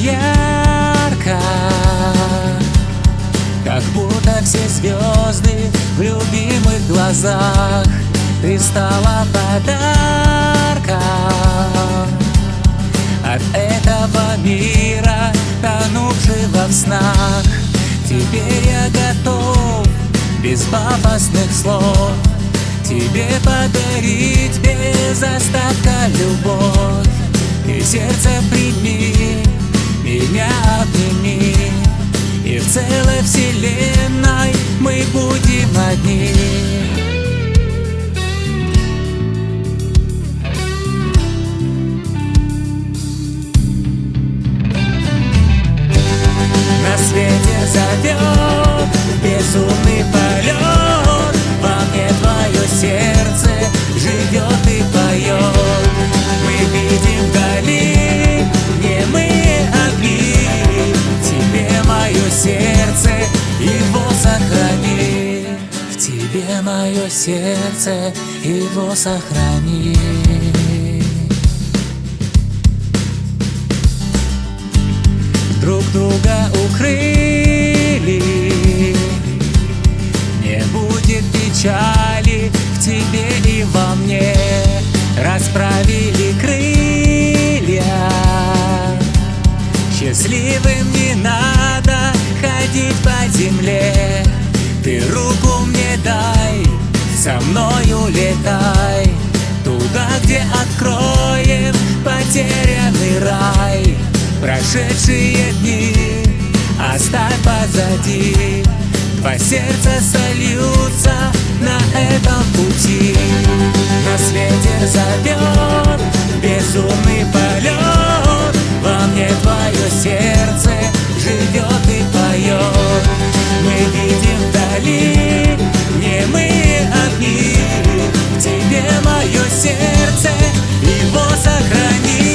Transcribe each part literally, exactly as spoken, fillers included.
ярко, как будто все звезды в любимых глазах. Ты стала подарком от этого мира, тонувшего в снах. Теперь я готов без пафосных слов тебе подарить без остатка любовь. И сердце прими, меня обними, и в целой вселенной мы будем одни. На свете зовет безумный полет, во мне твое сердце живет и поет. Мы видим вдали немые огни, тебе мое сердце, его сохрани. В тебе мое сердце, его сохрани. Друг друга укрыли, не будет печали в тебе и во мне. Расправили крылья, счастливым не надо ходить по земле. Ты руку мне дай, со мною летай, туда, где откроем потерянный рай. Прошедшие дни оставь позади, два сердца сольются на этом пути. На свете зовет безумный полет, во мне твое сердце живет и поет. Мы видим вдали немые огни, в тебе мое сердце, его сохрани.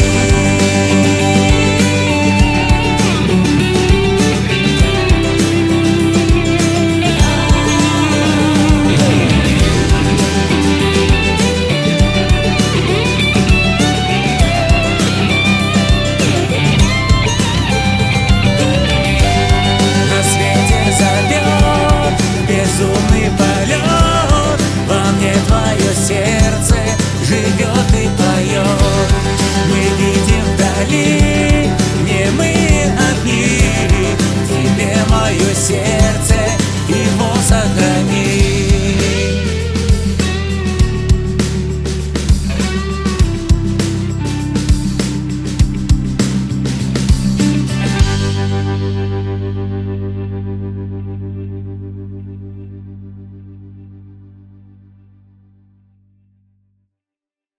Безумный полет, во мне твое сердце живет и поет. Мы видим вдали немые огни, в тебе мое сердце.